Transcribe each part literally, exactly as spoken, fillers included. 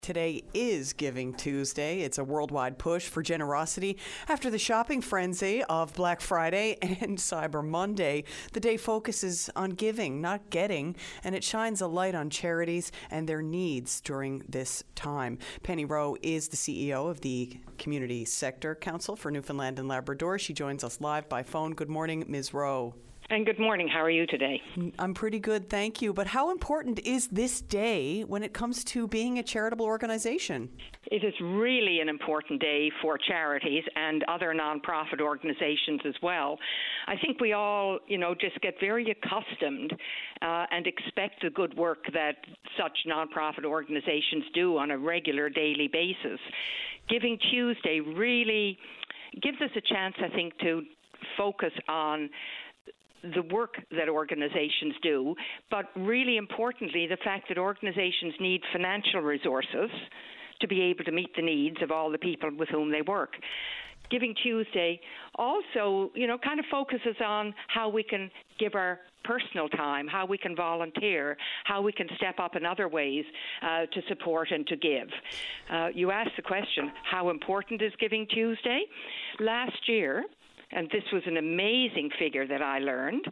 Today is Giving Tuesday. It's a worldwide push for generosity after the shopping frenzy of Black Friday and Cyber Monday. The day focuses on giving, not getting, and it shines a light on charities and their needs during this time. Penny Rowe is the C E O of the Community Sector Council for Newfoundland and Labrador. She joins us live by phone. Good morning, Miz Rowe. And good morning. How are you today? I'm pretty good, thank you. But how important is this day when it comes to being a charitable organization? It is really an important day for charities and other nonprofit organizations as well. I think we all, you know, just get very accustomed uh, and expect the good work that such nonprofit organizations do on a regular daily basis. Giving Tuesday really gives us a chance, I think, to focus on the work that organizations do, but really importantly, the fact that organizations need financial resources to be able to meet the needs of all the people with whom they work. Giving Tuesday also, you know, kind of focuses on how we can give our personal time, how we can volunteer, how we can step up in other ways uh, to support and to give. Uh, you asked the question, how important is Giving Tuesday? Last year, and this was an amazing figure that I learned,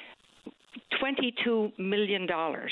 twenty-two million dollars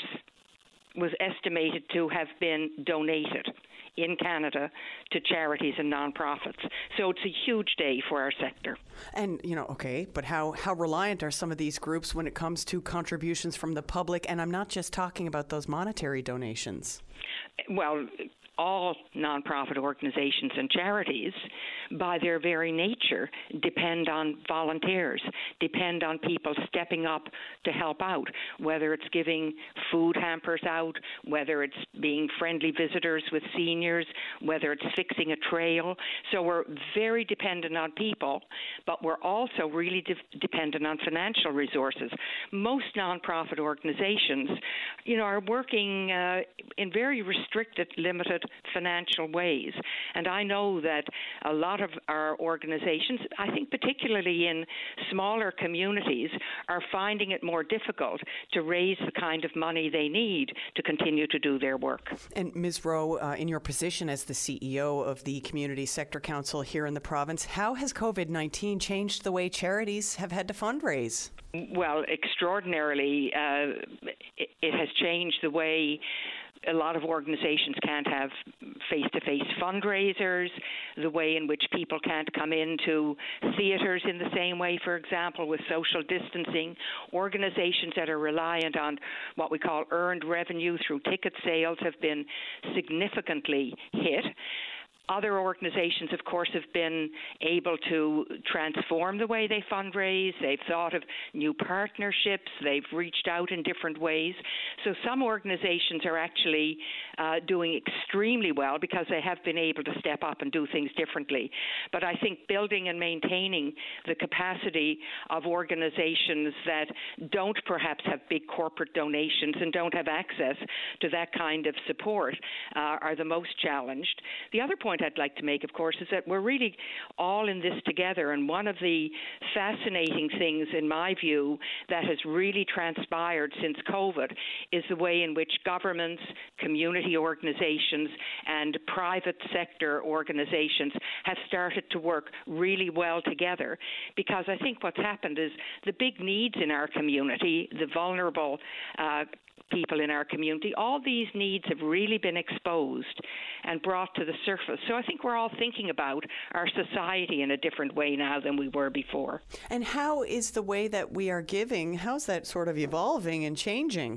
was estimated to have been donated in Canada to charities and nonprofits. So it's a huge day for our sector. And, you know, okay, but how, how reliant are some of these groups when it comes to contributions from the public? And I'm not just talking about those monetary donations. Well, all nonprofit organizations and charities, by their very nature, depend on volunteers, depend on people stepping up to help out, whether it's giving food hampers out, whether it's being friendly visitors with seniors, whether it's fixing a trail. So we're very dependent on people, but we're also really de- dependent on financial resources. Most nonprofit organizations, you know, are working uh, in very restricted, limited financial ways. And I know that a lot of our organizations, I think particularly in smaller communities, are finding it more difficult to raise the kind of money they need to continue to do their work. And Miz Rowe, uh, in your position as the C E O of the Community Sector Council here in the province, how has COVID nineteen changed the way charities have had to fundraise? Well, extraordinarily, uh, it, it has changed the way a lot of organizations can't have face-to-face fundraisers, the way in which people can't come into theaters in the same way, for example, with social distancing. Organizations that are reliant on what we call earned revenue through ticket sales have been significantly hit. Other organizations, of course, have been able to transform the way they fundraise. They've thought of new partnerships. They've reached out in different ways. So some organizations are actually uh, doing extremely well because they have been able to step up and do things differently. But I think building and maintaining the capacity of organizations that don't perhaps have big corporate donations and don't have access to that kind of support uh, are the most challenged. The other point I'd like to make, of course, is that we're really all in this together. And one of the fascinating things, in my view, that has really transpired since COVID is the way in which governments, community organizations, and private sector organizations have started to work really well together. Because I think what's happened is the big needs in our community, the vulnerable uh, people in our community, all these needs have really been exposed and brought to the surface. So I think we're all thinking about our society in a different way now than we were before. And how is the way that we are giving, how's that sort of evolving and changing?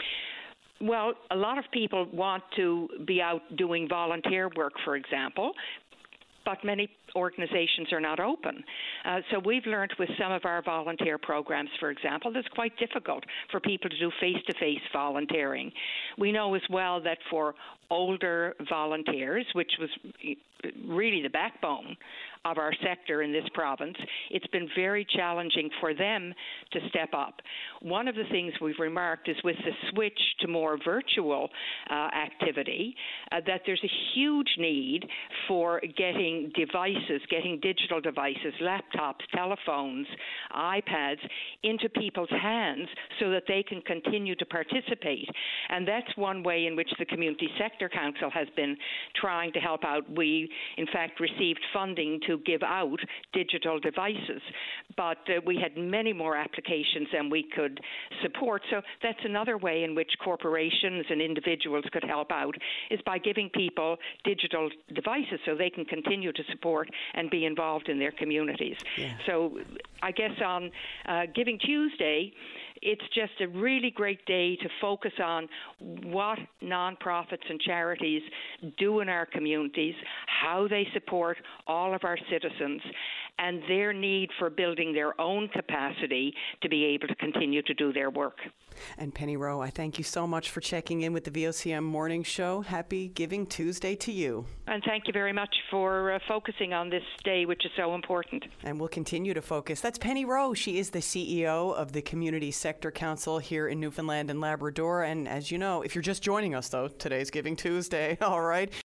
Well, a lot of people want to be out doing volunteer work, for example, but many organizations are not open. Uh, so we've learned with some of our volunteer programs, for example, that it's quite difficult for people to do face-to-face volunteering. We know as well that for older volunteers, which was really the backbone of our sector in this province, it's been very challenging for them to step up. One of the things we've remarked is with the switch to more virtual uh, activity, uh, that there's a huge need for getting devices, getting digital devices, laptops, laptops, telephones, iPads into people's hands so that they can continue to participate. And that's one way in which the Community Sector Council has been trying to help out. We, in fact, received funding to give out digital devices, but uh, we had many more applications than we could support. So that's another way in which corporations and individuals could help out, is by giving people digital devices so they can continue to support and be involved in their communities. Yeah. So I guess on uh, Giving Tuesday, it's just a really great day to focus on what nonprofits and charities do in our communities, how they support all of our citizens, and their need for building their own capacity to be able to continue to do their work. And Penny Rowe, I thank you so much for checking in with the V O C M Morning Show. Happy Giving Tuesday to you. And thank you very much for uh, focusing on this day, which is so important. And we'll continue to focus. That's Penny Rowe. She is the C E O of the Community Sector Council here in Newfoundland and Labrador. And as you know, if you're just joining us, though, today's Giving Tuesday, all right?